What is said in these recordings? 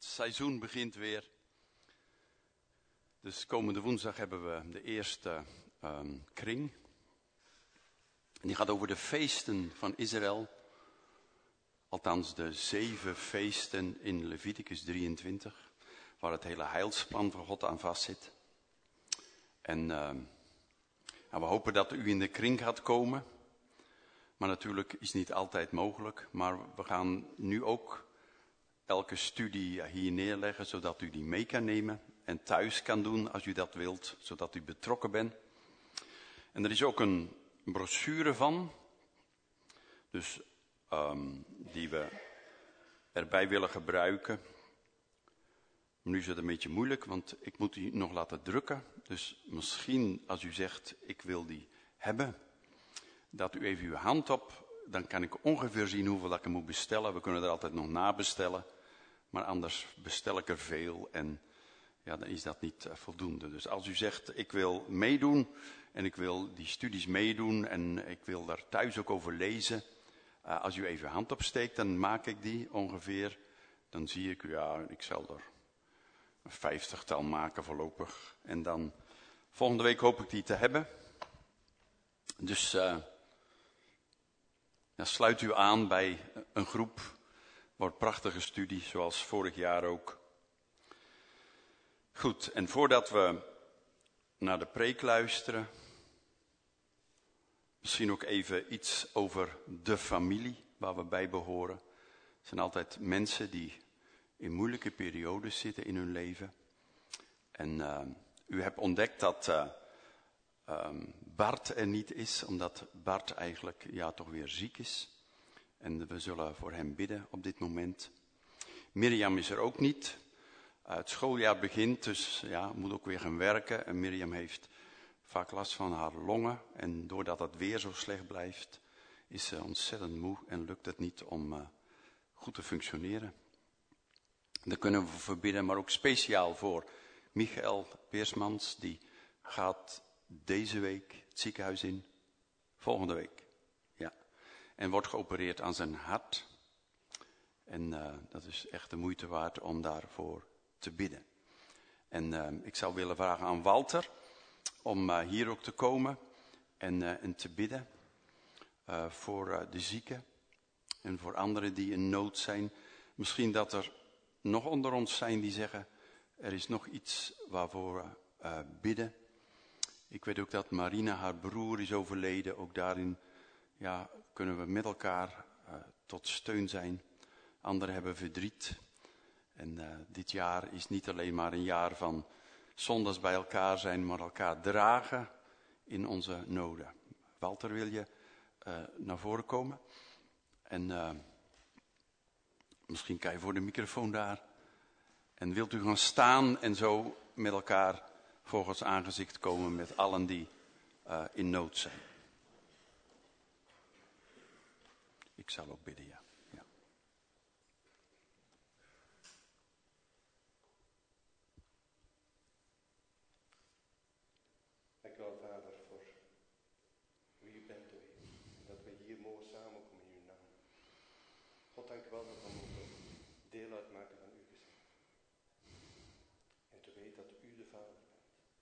seizoen begint weer. Dus komende woensdag hebben we de eerste kring. En die gaat over de feesten van Israël. Althans de 7 feesten in Leviticus 23. Waar het hele heilsplan van God aan vastzit. En we hopen dat u in de kring gaat komen. Maar natuurlijk is niet altijd mogelijk. Maar we gaan nu ook elke studie hier neerleggen, zodat u die mee kan nemen. En thuis kan doen als u dat wilt, zodat u betrokken bent. En er is ook een brochure van. Dus die we erbij willen gebruiken. Nu is het een beetje moeilijk, want ik moet die nog laten drukken. Dus misschien als u zegt, ik wil die hebben, dat u even uw hand op, dan kan ik ongeveer zien hoeveel ik er moet bestellen. We kunnen er altijd nog nabestellen, maar anders bestel ik er veel en ja, dan is dat niet voldoende. Dus als u zegt, ik wil meedoen en ik wil die studies meedoen en ik wil daar thuis ook over lezen. Als u even uw hand opsteekt, dan maak ik die ongeveer. Dan zie ik, ja, ik zal er een 50-tal maken voorlopig. En dan volgende week hoop ik die te hebben. Dus sluit u aan bij een groep. Wordt prachtige studie, zoals vorig jaar ook. Goed, en voordat we naar de preek luisteren, misschien ook even iets over de familie waar we bij behoren. Er zijn altijd mensen die in moeilijke periodes zitten in hun leven. En u hebt ontdekt dat Bart er niet is, omdat Bart eigenlijk toch weer ziek is. En we zullen voor hem bidden op dit moment. Mirjam is er ook niet. Het schooljaar begint, dus moet ook weer gaan werken. En Mirjam heeft vaak last van haar longen. En doordat het weer zo slecht blijft, is ze ontzettend moe en lukt het niet om goed te functioneren. Daar kunnen we voor bidden, maar ook speciaal voor Michael Peersmans. Die gaat deze week het ziekenhuis in, volgende week. Ja. En wordt geopereerd aan zijn hart. En dat is echt de moeite waard om daarvoor te bidden. En ik zou willen vragen aan Walter om hier ook te komen en te bidden voor de zieken en voor anderen die in nood zijn. Misschien dat er nog onder ons zijn die zeggen, er is nog iets waarvoor we bidden. Ik weet ook dat Marina, haar broer, is overleden. Ook daarin kunnen we met elkaar tot steun zijn. Anderen hebben verdriet. En dit jaar is niet alleen maar een jaar van zondags bij elkaar zijn, maar elkaar dragen in onze noden. Walter, wil je naar voren komen? En misschien kan je voor de microfoon daar. En wilt u gaan staan en zo met elkaar voor Gods aangezicht komen met allen die in nood zijn. Ik zal ook bidden, ja. Dankjewel, Vader, voor wie u bent, o Heer. Dat we hier mogen samenkomen in uw naam. God, dankjewel dat we mogen deel uitmaken van uw gezin. En te weten dat u de Vader bent.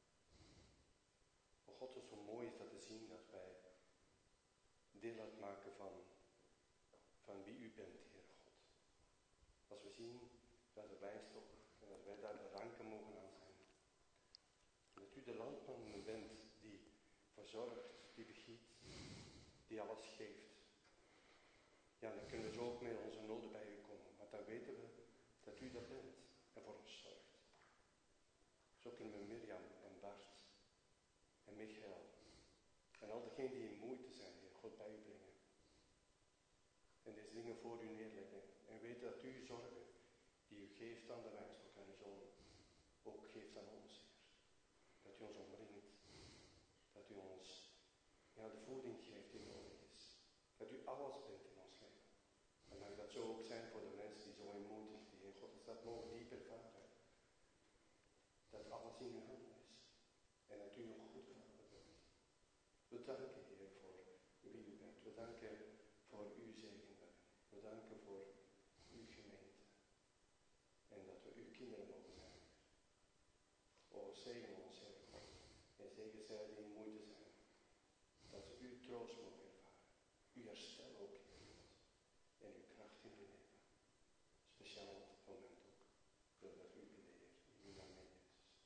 O God, het is zo mooi is dat te zien dat wij deel uitmaken van wie u bent, Heer God. Als we zien dat de wijnstok en dat wij daar de ranken mogen aan zijn. En dat u de landman bent die verzorgt, die begiet, die alles geeft. Ja, dan kunnen we zo ook met onze noden bij u komen. Want dan weten we dat u dat bent en voor ons zorgt. Zo kunnen we Mirjam en Bart en Michael en al diegenen die in moeite zijn, Heer God, bij u brengen. En deze dingen voor u neerleggen. En weten dat u zorgen die u geeft aan de wijnstok en de zoon ook geeft aan ons, Heer. Dat u ons omringt. Dat u ons de voeding geeft die nodig is. Dat u alles bent in ons leven. En mag dat zo ook zijn voor de mensen die zo in moeite zitten, Heer God. Dat mogen diep ervaren. Dat alles in uw handen is. En dat u nog goed vader bent. We danken, Heer, voor wie u bent. We danken voor uw zegen. We danken voor uw gemeente. En dat we u God zegen ons, Heer God. En zeker zij die in moeite zijn. Dat ze uw troost mogen ervaren. Uw herstel ook, Heer God. En uw kracht in hun leven. Speciaal op dit moment ook. Willen we u bidden, Heer. In uw naam, Jezus.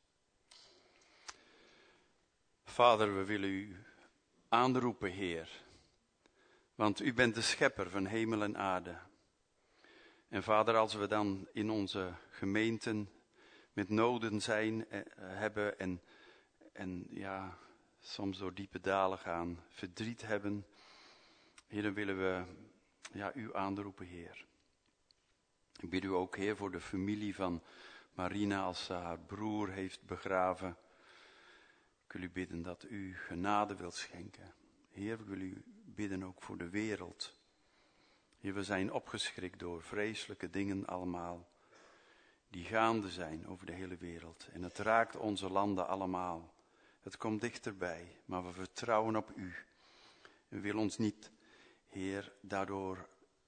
Vader, we willen u aanroepen, Heer. Want u bent de schepper van hemel en aarde. En Vader, als we dan in onze gemeenten met noden hebben en ja, soms door diepe dalen gaan, verdriet hebben, Heer, dan willen we u aanroepen, Heer. Ik bid u ook, Heer, voor de familie van Marina als ze haar broer heeft begraven. Ik wil u bidden dat u genade wilt schenken. Heer, ik wil u bidden ook voor de wereld. Heer, we zijn opgeschrikt door vreselijke dingen allemaal, die gaande zijn over de hele wereld. En het raakt onze landen allemaal. Het komt dichterbij, maar we vertrouwen op u. We willen ons niet, Heer, daardoor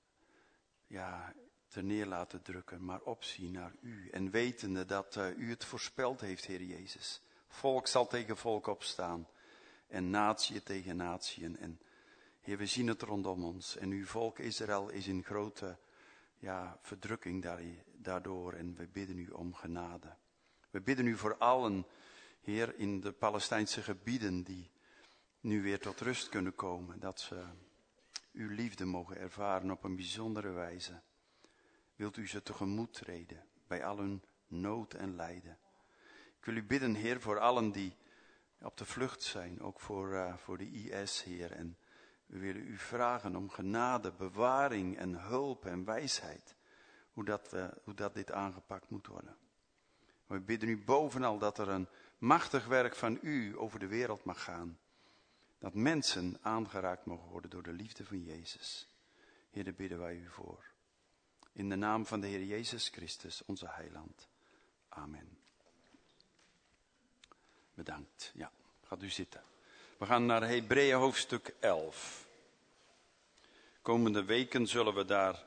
ter neer laten drukken, maar opzien naar u. En wetende dat u het voorspeld heeft, Heer Jezus. Volk zal tegen volk opstaan en natie tegen natie. En Heer, we zien het rondom ons. En uw volk Israël is in grote verdrukking daardoor. En we bidden u om genade. We bidden u voor allen, Heer, in de Palestijnse gebieden die nu weer tot rust kunnen komen. Dat ze uw liefde mogen ervaren op een bijzondere wijze. Wilt u ze tegemoet treden bij al hun nood en lijden. Ik wil u bidden, Heer, voor allen die op de vlucht zijn. Ook voor de IS, Heer. En we willen u vragen om genade, bewaring en hulp en wijsheid. Hoe dat dit aangepakt moet worden. We bidden u bovenal dat er een machtig werk van u over de wereld mag gaan. Dat mensen aangeraakt mogen worden door de liefde van Jezus. Heer, daar bidden wij u voor. In de naam van de Heer Jezus Christus, onze heiland. Amen. Bedankt. Ja, gaat u zitten. We gaan naar Hebreeën hoofdstuk 11. Komende weken zullen we daar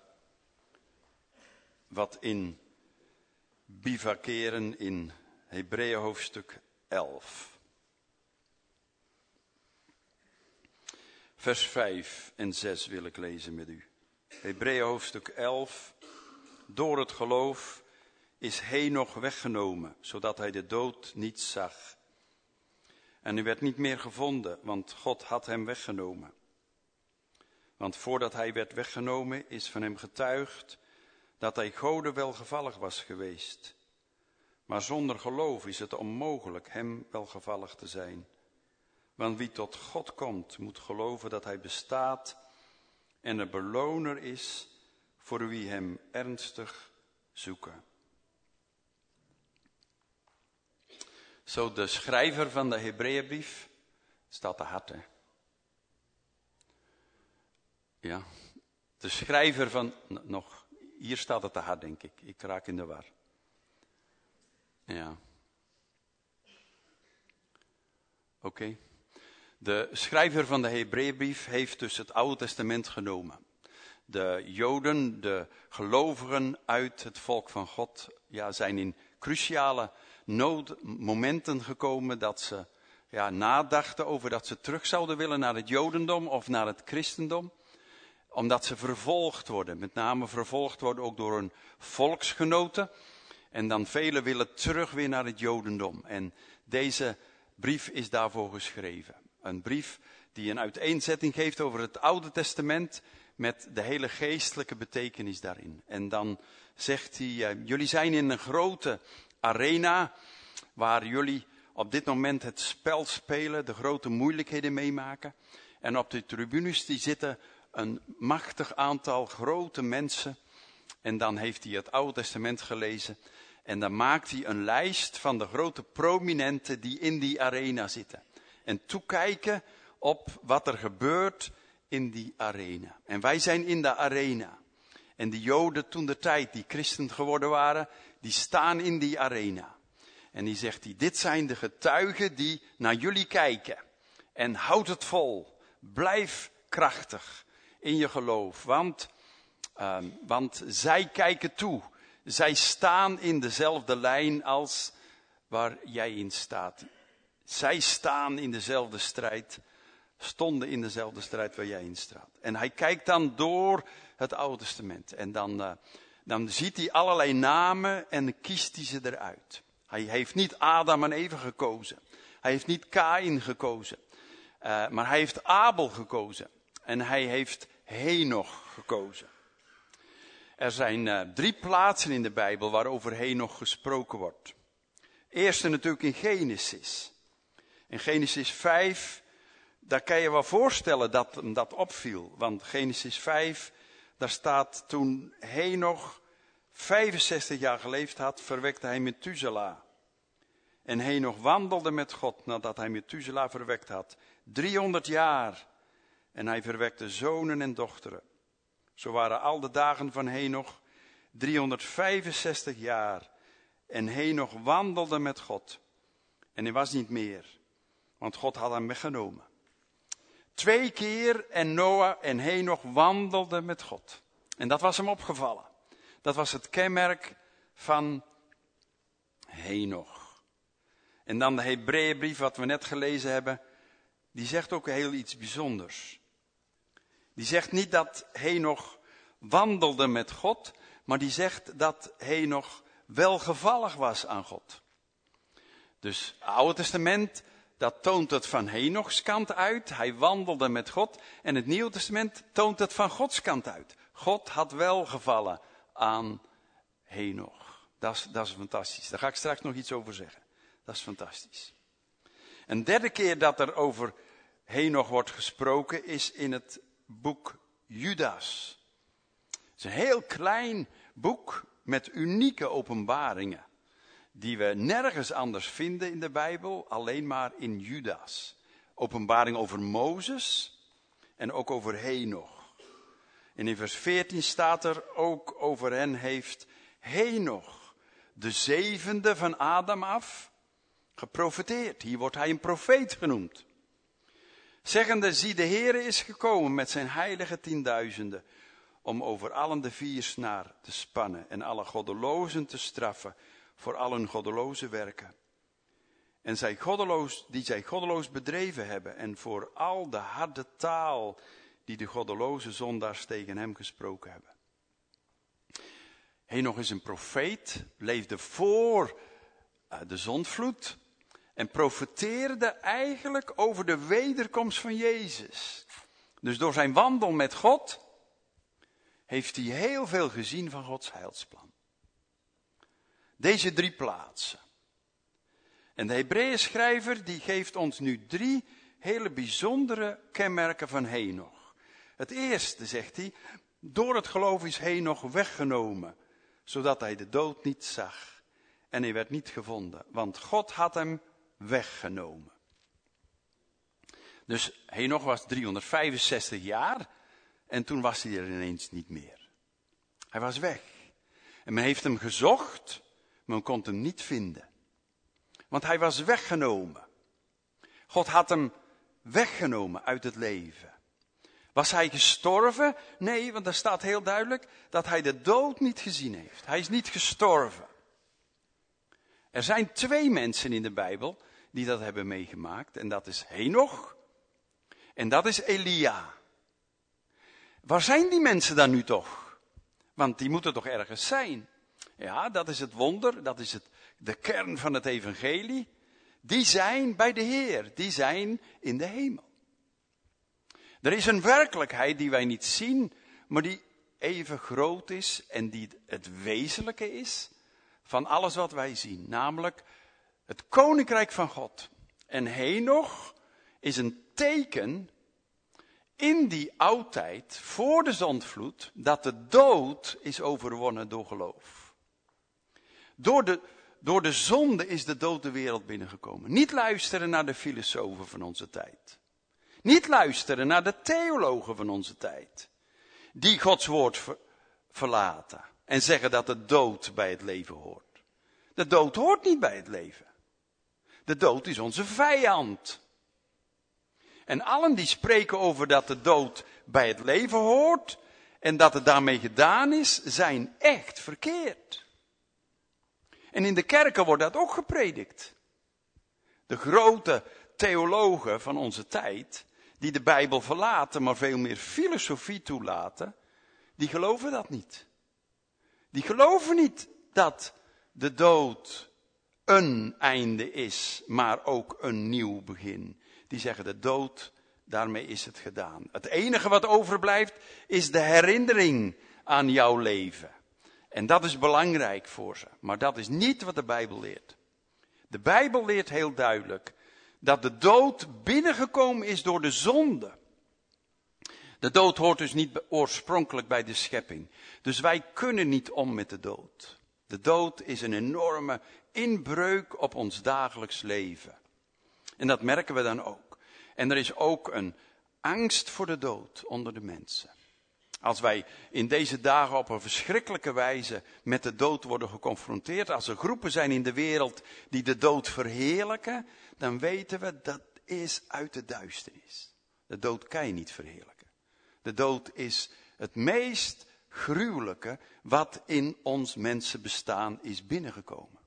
wat in bivakeren in Hebreeën hoofdstuk 11. Vers 5 en 6 wil ik lezen met u. Hebreeën hoofdstuk 11. Door het geloof is Henoch weggenomen, zodat hij de dood niet zag. En hij werd niet meer gevonden, want God had hem weggenomen. Want voordat hij werd weggenomen is van hem getuigd dat hij Gode welgevallig was geweest. Maar zonder geloof is het onmogelijk hem welgevallig te zijn. Want wie tot God komt, moet geloven dat hij bestaat en een beloner is voor wie hem ernstig zoeken. Zo de schrijver van de Hebreeënbrief, staat te hard, hè? Ja, de schrijver van, hier staat het te hard, denk ik. Ik raak in de war. Ja. Oké. De schrijver van de Hebreeënbrief heeft dus het Oude Testament genomen. De Joden, de gelovigen uit het volk van God, zijn in cruciale noodmomenten gekomen dat ze nadachten over dat ze terug zouden willen naar het Jodendom of naar het christendom. Omdat ze vervolgd worden, met name vervolgd worden ook door hun volksgenoten. En dan velen willen terug weer naar het Jodendom. En deze brief is daarvoor geschreven. Een brief die een uiteenzetting geeft over het Oude Testament met de hele geestelijke betekenis daarin. En dan zegt hij, jullie zijn in een grote arena waar jullie op dit moment het spel spelen, de grote moeilijkheden meemaken. En op de tribunes die zitten een machtig aantal grote mensen. En dan heeft hij het Oude Testament gelezen. En dan maakt hij een lijst van de grote prominenten die in die arena zitten. En toekijken op wat er gebeurt in die arena. En wij zijn in de arena. En die Joden toen de tijd, die christen geworden waren, die staan in die arena. En die zegt hij, dit zijn de getuigen die naar jullie kijken. En houd het vol. Blijf krachtig in je geloof. Want zij kijken toe. Zij staan in dezelfde lijn als waar jij in staat. Zij stonden in dezelfde strijd waar jij in staat. En hij kijkt dan door het Oude Testament. En dan ziet hij allerlei namen en kiest hij ze eruit. Hij heeft niet Adam en Eva gekozen. Hij heeft niet Kaïn gekozen. Maar hij heeft Abel gekozen. En hij heeft Henoch gekozen. Er zijn 3 plaatsen in de Bijbel waarover Henoch gesproken wordt. Eerste natuurlijk in Genesis. In Genesis 5, daar kan je wel voorstellen dat hem dat opviel. Want Genesis 5, daar staat toen Henoch 65 jaar geleefd had, verwekte hij Methuselah. En Henoch wandelde met God nadat hij Methuselah verwekt had. 300 jaar. En hij verwekte zonen en dochteren. Zo waren al de dagen van Henoch 365 jaar. En Henoch wandelde met God. En hij was niet meer, want God had hem weggenomen. 2 keer en Noah en Henoch wandelden met God. En dat was hem opgevallen. Dat was het kenmerk van Henoch. En dan de Hebreeënbrief, wat we net gelezen hebben, die zegt ook heel iets bijzonders. Die zegt niet dat Henoch wandelde met God, maar die zegt dat Henoch welgevallig was aan God. Dus het Oude Testament, dat toont het van Henochs kant uit. Hij wandelde met God. En het Nieuwe Testament toont het van Gods kant uit. God had welgevallen aan Henoch. Dat is fantastisch. Daar ga ik straks nog iets over zeggen. Dat is fantastisch. Een derde keer dat er over Henoch wordt gesproken is in het boek Judas. Het is een heel klein boek met unieke openbaringen. Die we nergens anders vinden in de Bijbel, alleen maar in Judas. Openbaring over Mozes en ook over Henoch. En in vers 14 staat er ook over hen heeft Henoch, de 7e van Adam af, geprofeteerd. Hier wordt hij een profeet genoemd. Zeggende, zie de Heere is gekomen met zijn heilige 10.000, om over allen de viersnaar te spannen en alle goddelozen te straffen voor al hun goddeloze werken. En die zij goddeloos bedreven hebben en voor al de harde taal die de goddeloze zondaars tegen hem gesproken hebben. Henoch is een profeet, leefde voor de zondvloed en profeteerde eigenlijk over de wederkomst van Jezus. Dus door zijn wandel met God heeft hij heel veel gezien van Gods heilsplan. Deze 3 plaatsen. En de Hebreeënschrijver die geeft ons nu 3 hele bijzondere kenmerken van Henoch. Het eerste, zegt hij, door het geloof is Henoch weggenomen, zodat hij de dood niet zag. En hij werd niet gevonden, want God had hem weggenomen. Dus Henoch was 365 jaar en toen was hij er ineens niet meer. Hij was weg. En men heeft hem gezocht, maar men kon hem niet vinden. Want hij was weggenomen. God had hem weggenomen uit het leven. Was hij gestorven? Nee, want er staat heel duidelijk dat hij de dood niet gezien heeft. Hij is niet gestorven. Er zijn 2 mensen in de Bijbel die dat hebben meegemaakt. En dat is Henoch en dat is Elia. Waar zijn die mensen dan nu toch? Want die moeten toch ergens zijn? Ja, dat is het wonder, dat is de kern van het evangelie. Die zijn bij de Heer, die zijn in de hemel. Er is een werkelijkheid die wij niet zien, maar die even groot is en die het wezenlijke is van alles wat wij zien. Namelijk het koninkrijk van God. En Henoch is een teken in die oudtijd, voor de zondvloed, dat de dood is overwonnen door geloof. Door de zonde is de dood de wereld binnengekomen. Niet luisteren naar de filosofen van onze tijd. Niet luisteren naar de theologen van onze tijd. Die Gods woord verlaten. En zeggen dat de dood bij het leven hoort. De dood hoort niet bij het leven. De dood is onze vijand. En allen die spreken over dat de dood bij het leven hoort en dat het daarmee gedaan is, zijn echt verkeerd. En in de kerken wordt dat ook gepredikt. De grote theologen van onze tijd, die de Bijbel verlaten, maar veel meer filosofie toelaten, die geloven dat niet. Die geloven niet dat de dood een einde is, maar ook een nieuw begin. Die zeggen de dood, daarmee is het gedaan. Het enige wat overblijft is de herinnering aan jouw leven. En dat is belangrijk voor ze. Maar dat is niet wat de Bijbel leert. De Bijbel leert heel duidelijk dat de dood binnengekomen is door de zonde. De dood hoort dus niet oorspronkelijk bij de schepping. Dus wij kunnen niet om met de dood. De dood is een enorme inbreuk op ons dagelijks leven. En dat merken we dan ook. En er is ook een angst voor de dood onder de mensen. Als wij in deze dagen op een verschrikkelijke wijze met de dood worden geconfronteerd, als er groepen zijn in de wereld die de dood verheerlijken, dan weten we dat is uit de duisternis. De dood kan je niet verheerlijken. De dood is het meest gruwelijke wat in ons mensenbestaan is binnengekomen.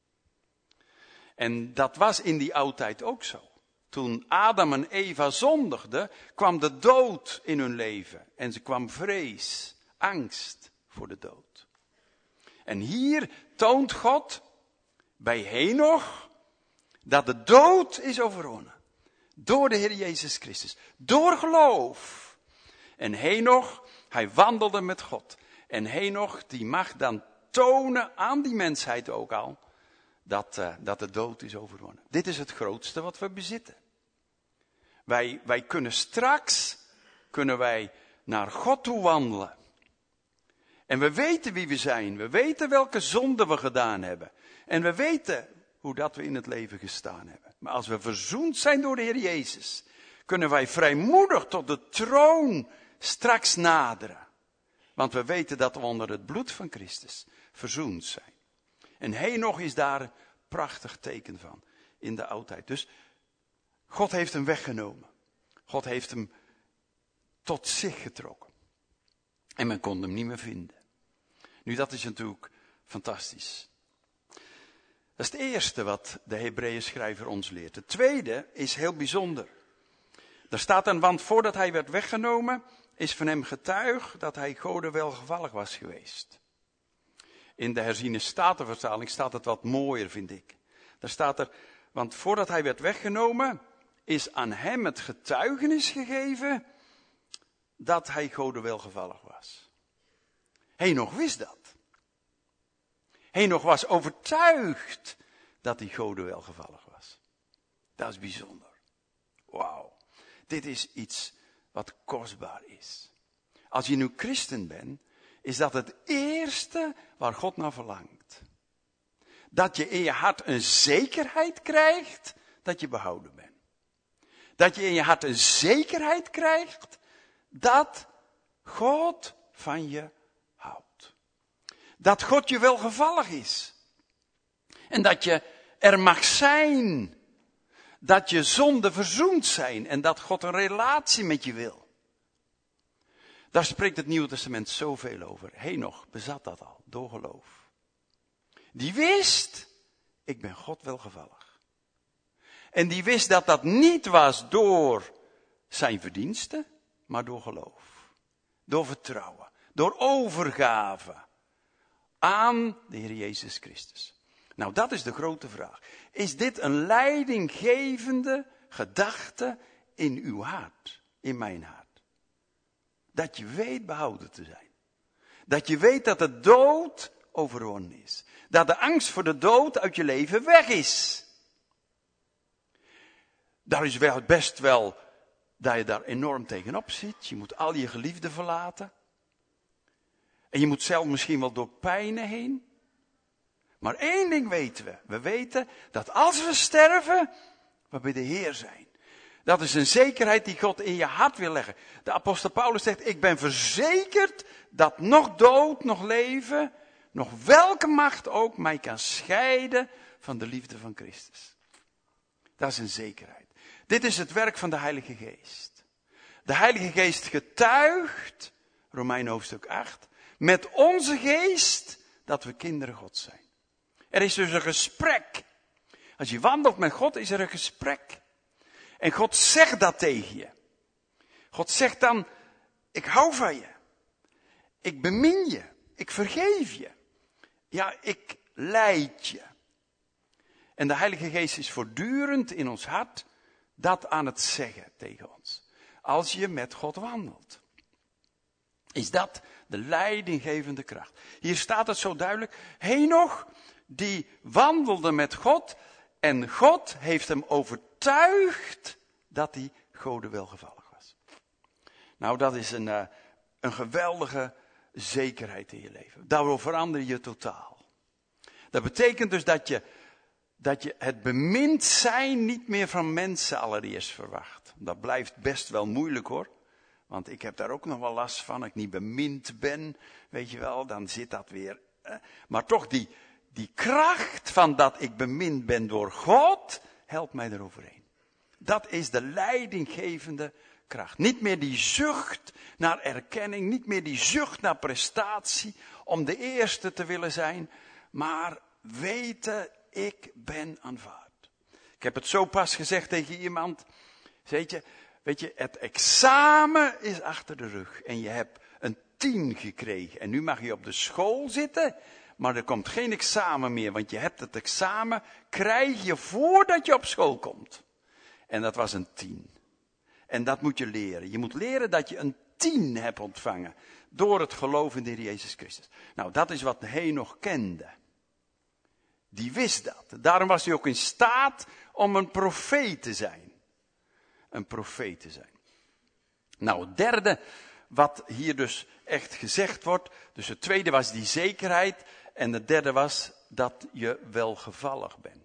En dat was in die oudtijd ook zo. Toen Adam en Eva zondigden, kwam de dood in hun leven. En ze kwam vrees, angst voor de dood. En hier toont God bij Henoch dat de dood is overwonnen. Door de Heer Jezus Christus. Door geloof. En Henoch, hij wandelde met God. En Henoch, die mag dan tonen aan die mensheid ook al, dat de dood is overwonnen. Dit is het grootste wat we bezitten. Wij kunnen straks naar God toe wandelen. En we weten wie we zijn. We weten welke zonden we gedaan hebben. En we weten hoe dat we in het leven gestaan hebben. Maar als we verzoend zijn door de Heer Jezus, kunnen wij vrijmoedig tot de troon straks naderen. Want we weten dat we onder het bloed van Christus verzoend zijn. En Henoch is daar een prachtig teken van in de oudheid. Dus God heeft hem weggenomen. God heeft hem tot zich getrokken. En men kon hem niet meer vinden. Nu, dat is natuurlijk fantastisch. Dat is het eerste wat de Hebreeënschrijver ons leert. Het tweede is heel bijzonder. Daar staat dan, want voordat hij werd weggenomen, is van hem getuig dat hij Gode welgevallig was geweest. In de herziene statenvertaling staat het wat mooier, vind ik. Daar staat er, want voordat hij werd weggenomen, is aan hem het getuigenis gegeven dat hij Gode welgevallig was. Henoch wist dat. Henoch was overtuigd dat hij Gode welgevallig was. Dat is bijzonder. Wauw. Dit is iets wat kostbaar is. Als je nu christen bent, is dat het eerste waar God naar verlangt. Dat je in je hart een zekerheid krijgt dat je behouden bent. Dat je in je hart een zekerheid krijgt dat God van je houdt. Dat God je welgevallig is. En dat je er mag zijn. Dat je zonden verzoend zijn en dat God een relatie met je wil. Daar spreekt het Nieuwe Testament zoveel over. Henoch bezat dat al, door geloof. Die wist, ik ben God welgevallig. En die wist dat dat niet was door zijn verdiensten, maar door geloof. Door vertrouwen, door overgave aan de Heer Jezus Christus. Nou, dat is de grote vraag. Is dit een leidinggevende gedachte in uw hart, in mijn hart? Dat je weet behouden te zijn. Dat je weet dat de dood overwonnen is. Dat de angst voor de dood uit je leven weg is. Daar is wel best wel dat je daar enorm tegenop zit. Je moet al je geliefden verlaten. En je moet zelf misschien wel door pijnen heen. Maar één ding weten we. We weten dat als we sterven, we bij de Heer zijn. Dat is een zekerheid die God in je hart wil leggen. De apostel Paulus zegt, ik ben verzekerd dat nog dood, nog leven, nog welke macht ook mij kan scheiden van de liefde van Christus. Dat is een zekerheid. Dit is het werk van de Heilige Geest. De Heilige Geest getuigt, Romeinen hoofdstuk 8, met onze geest dat we kinderen Gods zijn. Er is dus een gesprek. Als je wandelt met God, is er een gesprek. En God zegt dat tegen je. God zegt dan, ik hou van je. Ik bemin je. Ik vergeef je. Ja, ik leid je. En de Heilige Geest is voortdurend in ons hart dat aan het zeggen tegen ons. Als je met God wandelt. Is dat de leidinggevende kracht. Hier staat het zo duidelijk. Henoch, die wandelde met God. En God heeft hem overtuigd dat hij Gode welgevallig was. Nou, dat is een geweldige zekerheid in je leven. Daardoor verander je totaal. Dat betekent dus dat je het bemind zijn niet meer van mensen allereerst verwacht. Dat blijft best wel moeilijk hoor. Want ik heb daar ook nog wel last van. Als ik niet bemind ben, weet je wel, dan zit dat weer. Maar toch die kracht van dat ik bemind ben door God, helpt mij eroverheen. Dat is de leidinggevende kracht. Niet meer die zucht naar erkenning, niet meer die zucht naar prestatie, om de eerste te willen zijn, maar weten, ik ben aanvaard. Ik heb het zo pas gezegd tegen iemand, weet je, het examen is achter de rug en je hebt een 10 gekregen en nu mag je op de school zitten, maar er komt geen examen meer, want je hebt het examen, krijg je voordat je op school komt. En dat was een 10. En dat moet je leren. Je moet leren dat je een 10 hebt ontvangen. Door het geloof in de Heer Jezus Christus. Nou, dat is wat Henoch kende. Die wist dat. Daarom was hij ook in staat om een profeet te zijn. Een profeet te zijn. Nou, het derde wat hier dus echt gezegd wordt. Dus het tweede was die zekerheid. En het derde was dat je welgevallig bent.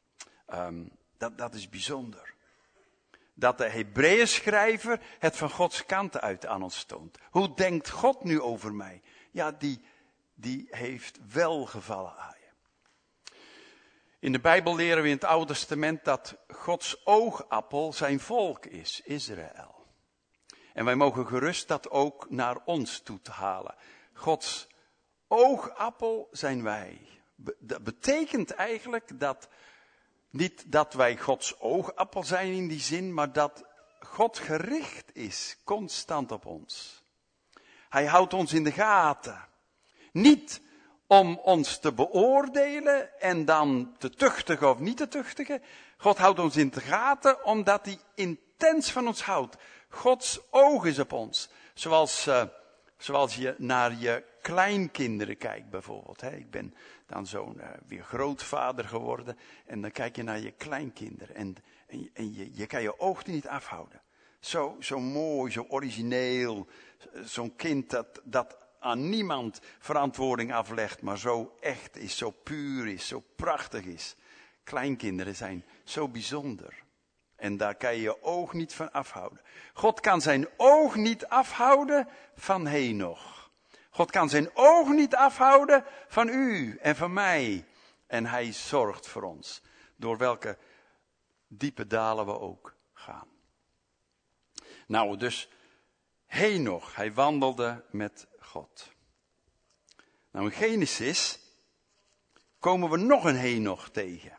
Dat is bijzonder. Dat de Hebreeënschrijver het van Gods kant uit aan ons toont. Hoe denkt God nu over mij? Ja, die heeft welgevallen aan je. In de Bijbel leren we in het Oude Testament dat Gods oogappel zijn volk is, Israël. En wij mogen gerust dat ook naar ons toe te halen. Gods oogappel zijn wij. Dat betekent eigenlijk dat niet dat wij Gods oogappel zijn in die zin, maar dat God gericht is, constant op ons. Hij houdt ons in de gaten. Niet om ons te beoordelen en dan te tuchtigen of niet te tuchtigen. God houdt ons in de gaten omdat hij intens van ons houdt. Gods oog is op ons. Zoals je naar je kleinkinderen kijkt bijvoorbeeld. Ik ben dan zo'n weer grootvader geworden. En dan kijk je naar je kleinkinderen. En je kan je oog er niet afhouden. Zo mooi, zo origineel. Zo'n kind dat aan niemand verantwoording aflegt. Maar zo echt is, zo puur is, zo prachtig is. Kleinkinderen zijn zo bijzonder. En daar kan je je oog niet van afhouden. God kan zijn oog niet afhouden van Henoch. God kan zijn oog niet afhouden van u en van mij. En hij zorgt voor ons. Door welke diepe dalen we ook gaan. Nou, dus Henoch, hij wandelde met God. Nou, in Genesis komen we nog een Henoch tegen.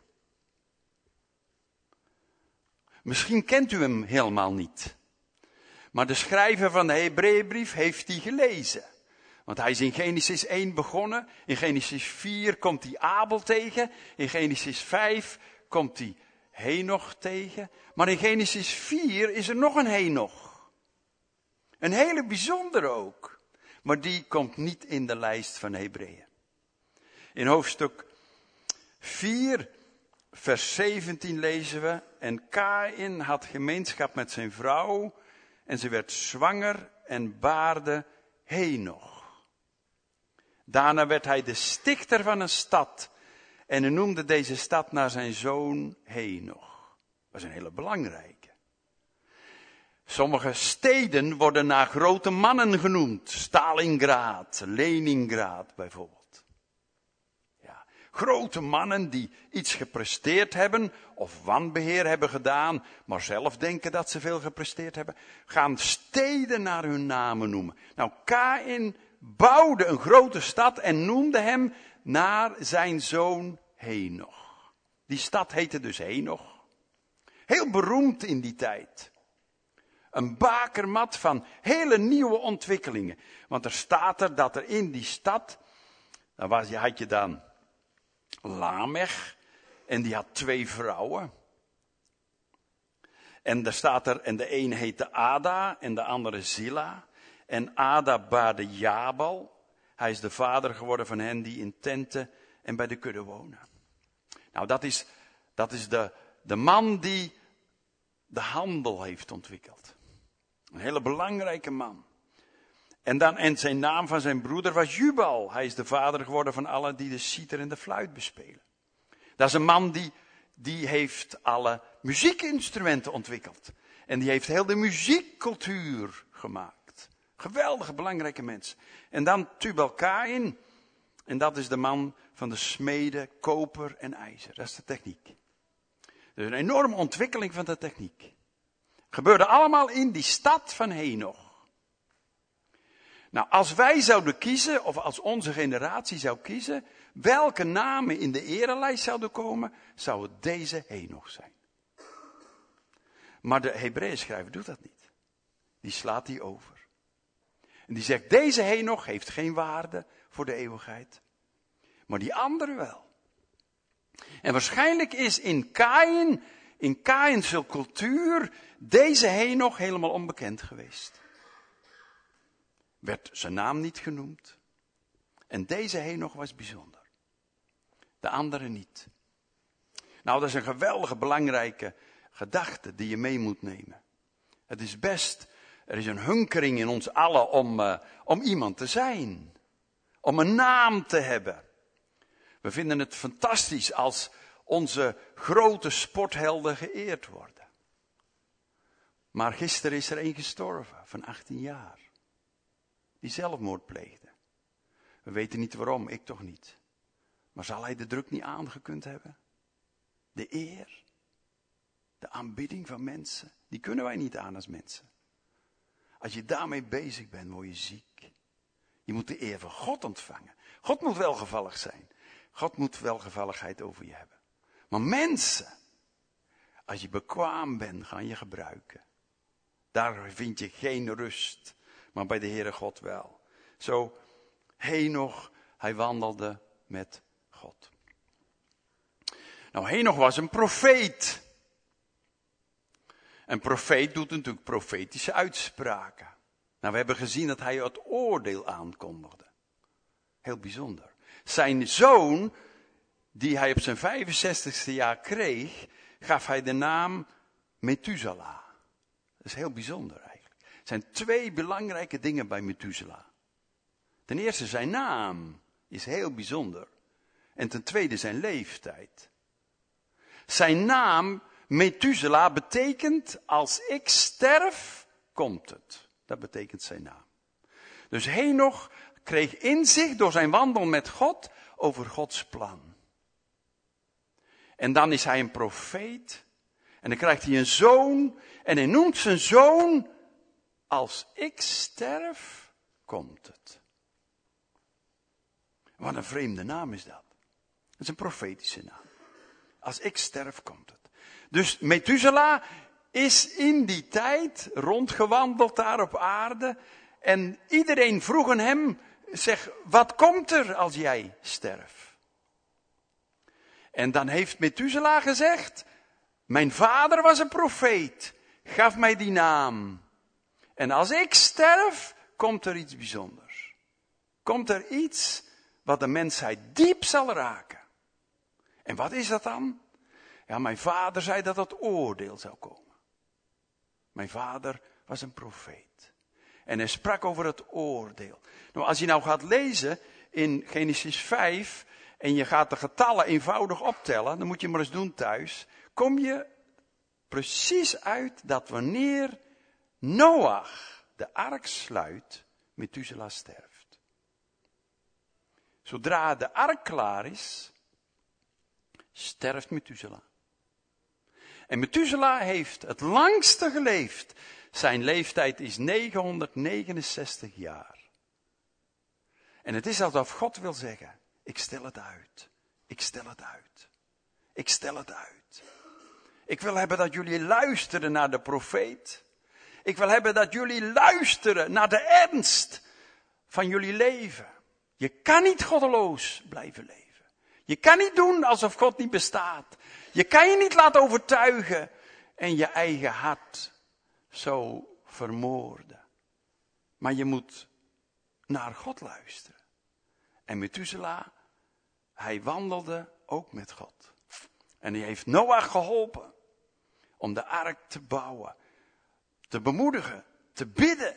Misschien kent u hem helemaal niet. Maar de schrijver van de Hebreeënbrief heeft die gelezen. Want hij is in Genesis 1 begonnen. In Genesis 4 komt hij Abel tegen. In Genesis 5 komt hij Henoch tegen. Maar in Genesis 4 is er nog een Henoch. Een hele bijzondere ook. Maar die komt niet in de lijst van Hebreeën. In hoofdstuk 4, vers 17 lezen we. En Kaïn had gemeenschap met zijn vrouw. En ze werd zwanger en baarde Henoch. Daarna werd hij de stichter van een stad. En hij noemde deze stad naar zijn zoon Henoch. Dat is een hele belangrijke. Sommige steden worden naar grote mannen genoemd. Stalingrad, Leningrad bijvoorbeeld. Ja, grote mannen die iets gepresteerd hebben of wanbeheer hebben gedaan, maar zelf denken dat ze veel gepresteerd hebben, gaan steden naar hun namen noemen. Nou, Kaïn bouwde een grote stad en noemde hem naar zijn zoon Henoch. Die stad heette dus Henoch. Heel beroemd in die tijd. Een bakermat van hele nieuwe ontwikkelingen. Want er staat er dat er in die stad, had je dan Lamech. En die had 2 vrouwen. En daar staat er, en de een heette Ada en de andere Zilla. En Ada baarde Jabal. Hij is de vader geworden van hen die in tenten en bij de kudde wonen. Nou, dat is de man die de handel heeft ontwikkeld. Een hele belangrijke man. En zijn naam van zijn broeder was Jubal. Hij is de vader geworden van allen die de citer en de fluit bespelen. Dat is een man die heeft alle muziekinstrumenten ontwikkeld. En die heeft heel de muziekcultuur gemaakt. Geweldige, belangrijke mensen. En dan Tubal-Caïn. En dat is de man van de smeden, koper en ijzer. Dat is de techniek. Dus een enorme ontwikkeling van de techniek. Gebeurde allemaal in die stad van Henoch. Nou, als wij zouden kiezen, of als onze generatie zou kiezen, welke namen in de erelijst zouden komen, zou het deze Henoch zijn. Maar de Hebreeënschrijver doet dat niet. Die slaat die over. En die zegt, deze Henoch heeft geen waarde voor de eeuwigheid. Maar die andere wel. En waarschijnlijk is in Caïn's cultuur, deze Henoch helemaal onbekend geweest. Werd zijn naam niet genoemd. En deze Henoch was bijzonder. De andere niet. Nou, dat is een geweldige, belangrijke gedachte die je mee moet nemen. Het is best, er is een hunkering in ons allen om iemand te zijn. Om een naam te hebben. We vinden het fantastisch als onze grote sporthelden geëerd worden. Maar gisteren is er een gestorven van 18 jaar. Die zelfmoord pleegde. We weten niet waarom, ik toch niet. Maar zal hij de druk niet aangekund hebben? De eer, de aanbidding van mensen, die kunnen wij niet aan als mensen. Als je daarmee bezig bent, word je ziek. Je moet de eer van God ontvangen. God moet welgevallig zijn. God moet welgevalligheid over je hebben. Maar mensen, als je bekwaam bent, gaan je gebruiken. Daar vind je geen rust. Maar bij de Heere God wel. Zo, Henoch, hij wandelde met God. Nou, Henoch was een profeet. Een profeet doet natuurlijk profetische uitspraken. Nou, we hebben gezien dat hij het oordeel aankondigde. Heel bijzonder. Zijn zoon, die hij op zijn 65ste jaar kreeg, gaf hij de naam Methuselah. Dat is heel bijzonder eigenlijk. Er zijn 2 belangrijke dingen bij Methuselah. Ten eerste zijn naam is heel bijzonder. En ten tweede zijn leeftijd. Zijn naam Methuselah betekent als ik sterf, komt het. Dat betekent zijn naam. Dus Henoch kreeg inzicht door zijn wandel met God over Gods plan. En dan is hij een profeet. En dan krijgt hij een zoon. En hij noemt zijn zoon, als ik sterf, komt het. Wat een vreemde naam is dat. Dat is een profetische naam. Als ik sterf, komt het. Dus Methuselah is in die tijd rondgewandeld daar op aarde. En iedereen vroeg aan hem, zeg, wat komt er als jij sterft? En dan heeft Methuselah gezegd, mijn vader was een profeet, gaf mij die naam. En als ik sterf, komt er iets bijzonders. Komt er iets wat de mensheid diep zal raken. En wat is dat dan? Ja, mijn vader zei dat het oordeel zou komen. Mijn vader was een profeet. En hij sprak over het oordeel. Nou, als je nou gaat lezen in Genesis 5 en je gaat de getallen eenvoudig optellen, dan moet je maar eens doen thuis, kom je precies uit dat wanneer Noach de ark sluit, Methuselah sterft. Zodra de ark klaar is, sterft Methuselah. En Methuselah heeft het langste geleefd. Zijn leeftijd is 969 jaar. En het is alsof God wil zeggen, ik stel het uit. Ik stel het uit. Ik stel het uit. Ik wil hebben dat jullie luisteren naar de profeet. Ik wil hebben dat jullie luisteren naar de ernst van jullie leven. Je kan niet goddeloos blijven leven. Je kan niet doen alsof God niet bestaat. Je kan je niet laten overtuigen en je eigen hart zo vermoorden. Maar je moet naar God luisteren. En Methuselah, hij wandelde ook met God. En hij heeft Noach geholpen om de ark te bouwen, te bemoedigen, te bidden.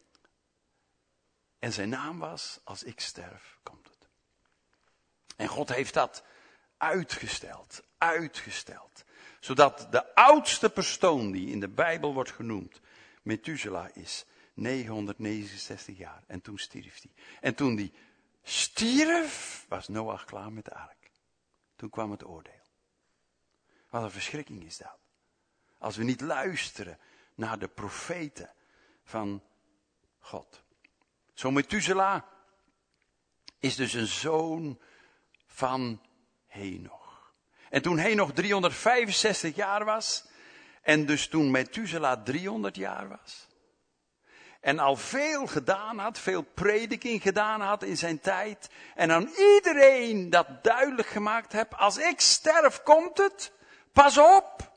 En zijn naam was, als ik sterf, komt het. En God heeft dat uitgesteld. Zodat de oudste persoon die in de Bijbel wordt genoemd, Methuselah is, 969 jaar. En toen stierf hij. En toen hij stierf, was Noach klaar met de ark. Toen kwam het oordeel. Wat een verschrikking is dat. Als we niet luisteren naar de profeten van God. Zo Methuselah is dus een zoon van Henoch. En toen Henoch 365 jaar was, en dus toen Methuselah 300 jaar was, en al veel gedaan had, veel prediking gedaan had in zijn tijd, en aan iedereen dat duidelijk gemaakt heb, als ik sterf komt het, pas op.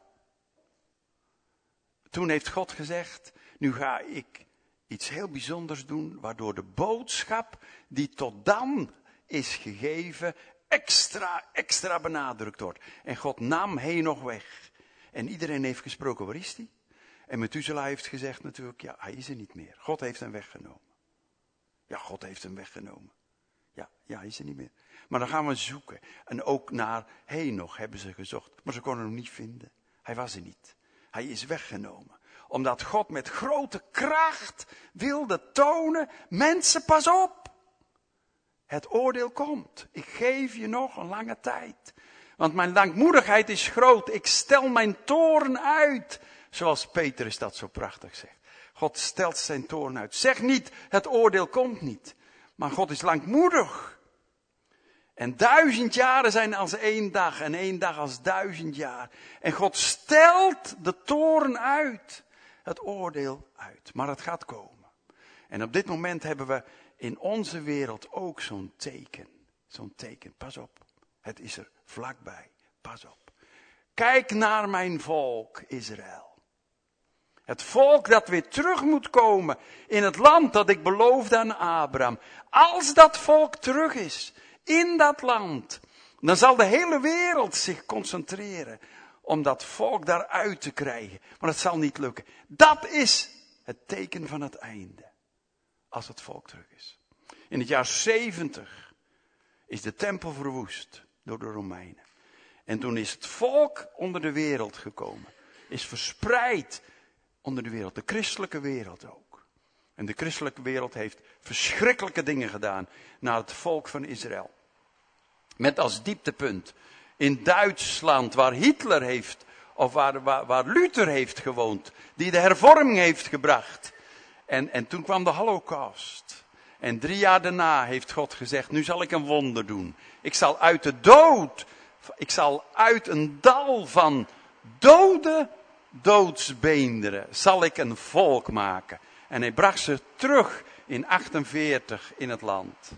Toen heeft God gezegd, nu ga ik iets heel bijzonders doen, waardoor de boodschap die tot dan is gegeven, extra benadrukt wordt. En God nam Henoch weg. En iedereen heeft gesproken, waar is die? En Methuselah heeft gezegd natuurlijk, ja, hij is er niet meer. God heeft hem weggenomen. Ja, God heeft hem weggenomen. Ja, hij is er niet meer. Maar dan gaan we zoeken. En ook naar Henoch hebben ze gezocht. Maar ze konden hem niet vinden. Hij was er niet. Hij is weggenomen. Omdat God met grote kracht wilde tonen, mensen, pas op. Het oordeel komt. Ik geef je nog een lange tijd. Want mijn langmoedigheid is groot. Ik stel mijn toorn uit. Zoals Petrus dat zo prachtig zegt. God stelt zijn toorn uit. Zeg niet, het oordeel komt niet. Maar God is langmoedig. En 1000 jaren zijn als 1 dag. En 1 dag als 1000 jaar. En God stelt de toorn uit. Het oordeel uit. Maar het gaat komen. En op dit moment hebben we in onze wereld ook zo'n teken. Zo'n teken. Pas op. Het is er vlakbij. Pas op. Kijk naar mijn volk Israël. Het volk dat weer terug moet komen in het land dat ik beloofde aan Abraham. Als dat volk terug is in dat land, dan zal de hele wereld zich concentreren om dat volk daaruit te krijgen. Maar dat zal niet lukken. Dat is het teken van het einde. Als het volk terug is. In het jaar 70 is de tempel verwoest door de Romeinen. En toen is het volk onder de wereld gekomen. Is verspreid onder de wereld. De christelijke wereld ook. En de christelijke wereld heeft verschrikkelijke dingen gedaan naar het volk van Israël. Met als dieptepunt in Duitsland, waar Hitler heeft, of waar Luther heeft gewoond, die de hervorming heeft gebracht. En toen kwam de Holocaust. En 3 jaar daarna heeft God gezegd, nu zal ik een wonder doen. Ik zal uit de dood, ik zal uit een dal van dode doodsbeenderen, zal ik een volk maken. En hij bracht ze terug in 48 in het land.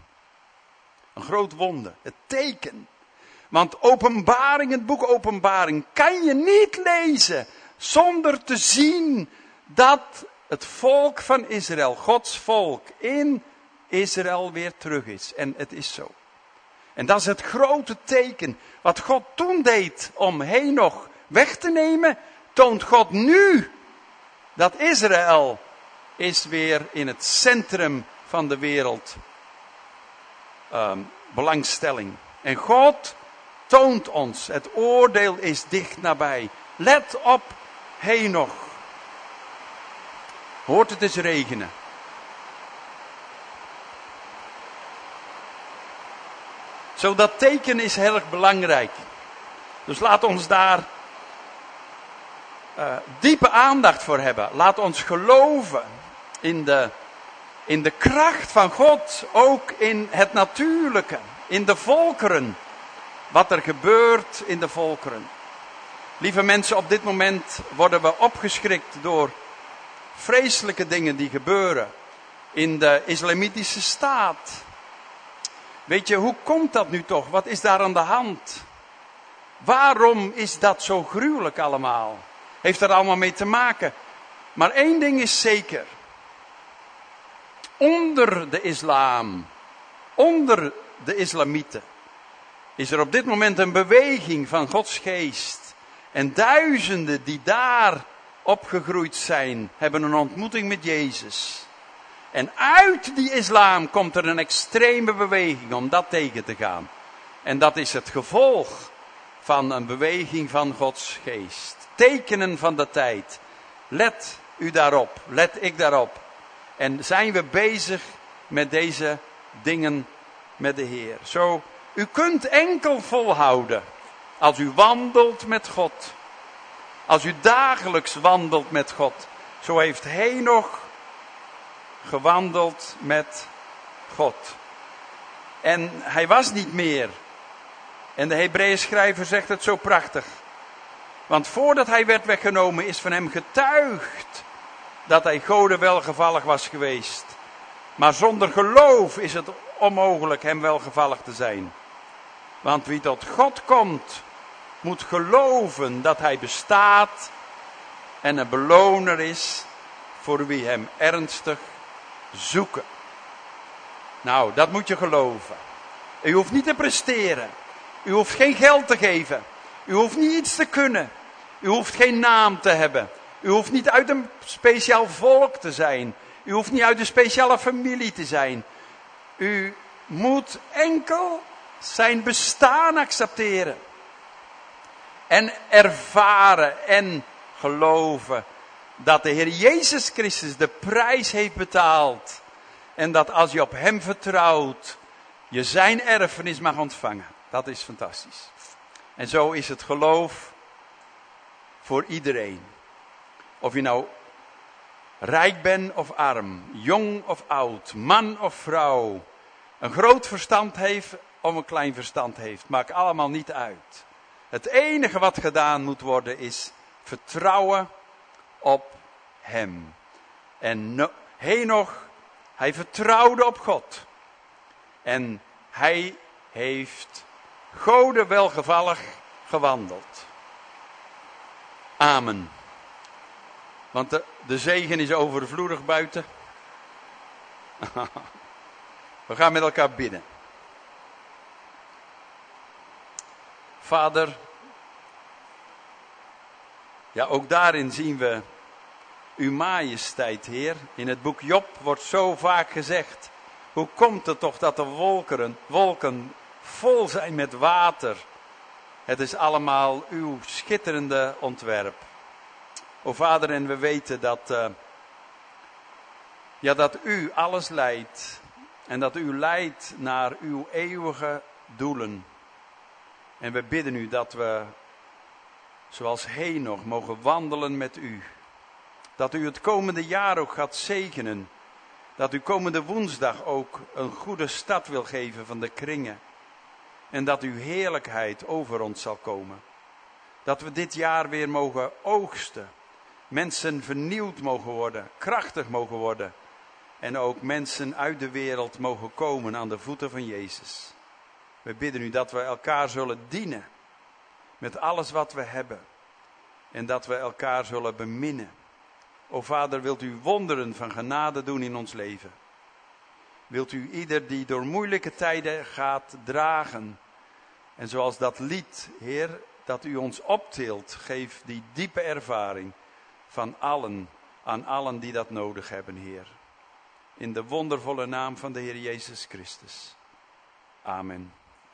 Een groot wonder, het teken. Want Openbaring, het boek Openbaring, kan je niet lezen zonder te zien dat het volk van Israël, Gods volk, in Israël weer terug is. En het is zo. En dat is het grote teken. Wat God toen deed om Henoch weg te nemen, toont God nu dat Israël is weer in het centrum van de wereld belangstelling. En God toont ons, het oordeel is dicht nabij. Let op Henoch. Hoort het eens regenen. Zo, dat teken is heel erg belangrijk. Dus laat ons daar diepe aandacht voor hebben. Laat ons geloven in de kracht van God. Ook in het natuurlijke. In de volkeren. wat er gebeurt in de volkeren. Lieve mensen, op dit moment worden we opgeschrikt door vreselijke dingen die gebeuren in de islamitische staat. Weet je, hoe komt dat nu toch? Wat is daar aan de hand? Waarom is dat zo gruwelijk allemaal? Heeft er allemaal mee te maken? Maar één ding is zeker. Onder de islam, onder de islamieten, is er op dit moment een beweging van Gods geest. En duizenden die daar opgegroeid zijn, hebben een ontmoeting met Jezus. En uit die islam komt er een extreme beweging om dat tegen te gaan. En dat is het gevolg van een beweging van Gods geest. Tekenen van de tijd. Let u daarop, let ik daarop. En zijn we bezig met deze dingen met de Heer. Zo, u kunt enkel volhouden als u wandelt met God. Als u dagelijks wandelt met God. Zo heeft Henoch gewandeld met God. En hij was niet meer. En de Hebreeën schrijver zegt het zo prachtig. Want voordat hij werd weggenomen is van hem getuigd dat hij Gode welgevallig was geweest. Maar zonder geloof is het onmogelijk hem welgevallig te zijn. Want wie tot God komt, moet geloven dat hij bestaat en een beloner is voor wie hem ernstig zoeken. Nou, dat moet je geloven. U hoeft niet te presteren. U hoeft geen geld te geven. U hoeft niet iets te kunnen. U hoeft geen naam te hebben. U hoeft niet uit een speciaal volk te zijn. U hoeft niet uit een speciale familie te zijn. U moet enkel zijn bestaan accepteren. En ervaren en geloven dat de Heer Jezus Christus de prijs heeft betaald. En dat als je op hem vertrouwt, je zijn erfenis mag ontvangen. Dat is fantastisch. En zo is het geloof voor iedereen. Of je nou rijk bent of arm, jong of oud, man of vrouw, een groot verstand heeft of een klein verstand heeft, maakt allemaal niet uit. Het enige wat gedaan moet worden is vertrouwen op hem. En Henoch, hij vertrouwde op God. En hij heeft Gode welgevallig gewandeld. Amen. Want de zegen is overvloedig buiten. We gaan met elkaar bidden. Vader, ja, ook daarin zien we uw majesteit, Heer. In het boek Job wordt zo vaak gezegd: hoe komt het toch dat de wolken vol zijn met water? Het is allemaal uw schitterende ontwerp. O Vader, en we weten dat u alles leidt. En dat u leidt naar uw eeuwige doelen. En we bidden u dat we, zoals Henoch, mogen wandelen met u. Dat u het komende jaar ook gaat zegenen. Dat u komende woensdag ook een goede start wil geven van de kringen. En dat uw heerlijkheid over ons zal komen. Dat we dit jaar weer mogen oogsten. Mensen vernieuwd mogen worden, krachtig mogen worden. En ook mensen uit de wereld mogen komen aan de voeten van Jezus. We bidden u dat we elkaar zullen dienen. Met alles wat we hebben. En dat we elkaar zullen beminnen. O Vader, wilt u wonderen van genade doen in ons leven. Wilt u ieder die door moeilijke tijden gaat dragen. En zoals dat lied, Heer, dat u ons optilt, geef die diepe ervaring van allen, aan allen die dat nodig hebben, Heer. In de wondervolle naam van de Heer Jezus Christus. Amen.